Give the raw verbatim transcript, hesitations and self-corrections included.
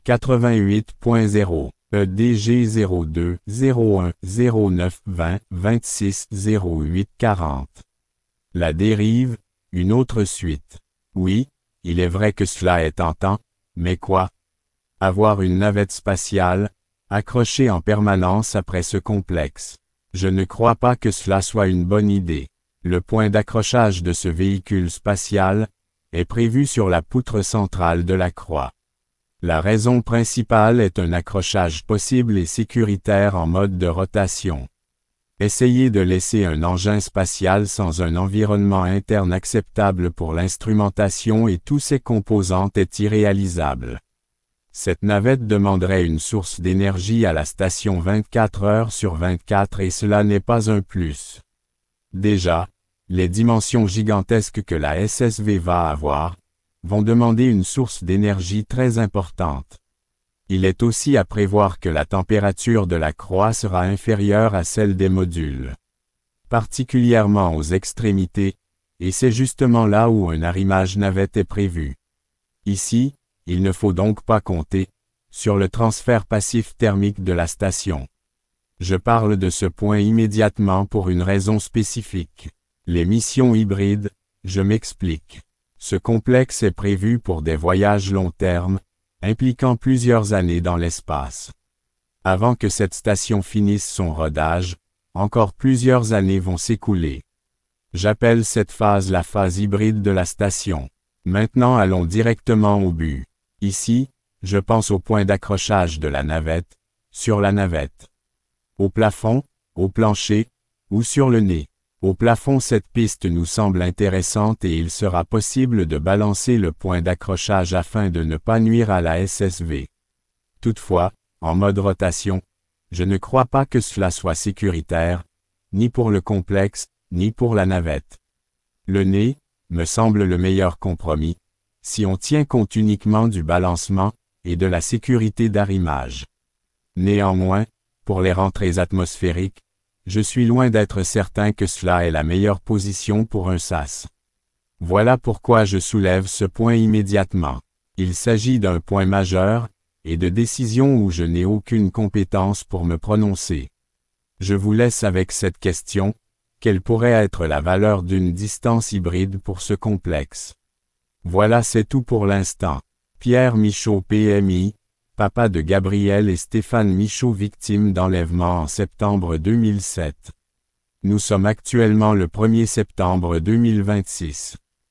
quatre-vingt-huit point zéro, E D G zéro deux, zéro un, zéro neuf, vingt, vingt-six, zéro huit, quarante. La dérive, une autre suite. Oui, il est vrai que cela est tentant, mais quoi? Avoir une navette spatiale, accrochée en permanence après ce complexe. Je ne crois pas que cela soit une bonne idée. Le point d'accrochage de ce véhicule spatial est prévu sur la poutre centrale de la croix. La raison principale est un accrochage possible et sécuritaire en mode de rotation. Essayer de laisser un engin spatial sans un environnement interne acceptable pour l'instrumentation et tous ses composants est irréalisable. Cette navette demanderait une source d'énergie à la station vingt-quatre heures sur vingt-quatre et cela n'est pas un plus. Déjà, les dimensions gigantesques que la S S V va avoir vont demander une source d'énergie très importante. Il est aussi à prévoir que la température de la croix sera inférieure à celle des modules, particulièrement aux extrémités, et c'est justement là où un arrimage navette est prévu. Ici, il ne faut donc pas compter sur le transfert passif thermique de la station. Je parle de ce point immédiatement pour une raison spécifique. Les missions hybrides, je m'explique. Ce complexe est prévu pour des voyages long terme, impliquant plusieurs années dans l'espace. Avant que cette station finisse son rodage, encore plusieurs années vont s'écouler. J'appelle cette phase la phase hybride de la station. Maintenant allons directement au but. Ici, je pense au point d'accrochage de la navette, sur la navette. Au plafond, au plancher, ou sur le nez. Au plafond, cette piste nous semble intéressante et il sera possible de balancer le point d'accrochage afin de ne pas nuire à la S S V. Toutefois, en mode rotation, je ne crois pas que cela soit sécuritaire, ni pour le complexe, ni pour la navette. Le nez, me semble le meilleur compromis, si on tient compte uniquement du balancement et de la sécurité d'arrimage. Néanmoins, pour les rentrées atmosphériques, je suis loin d'être certain que cela est la meilleure position pour un sas. Voilà pourquoi je soulève ce point immédiatement. Il s'agit d'un point majeur, et de décision où je n'ai aucune compétence pour me prononcer. Je vous laisse avec cette question, quelle pourrait être la valeur d'une distance hybride pour ce complexe? Voilà, c'est tout pour l'instant. Pierre Michaud P M I, papa de Gabriel et Stéphane Michaud victimes d'enlèvement en septembre deux mille sept. Nous sommes actuellement le premier septembre deux mille vingt-six.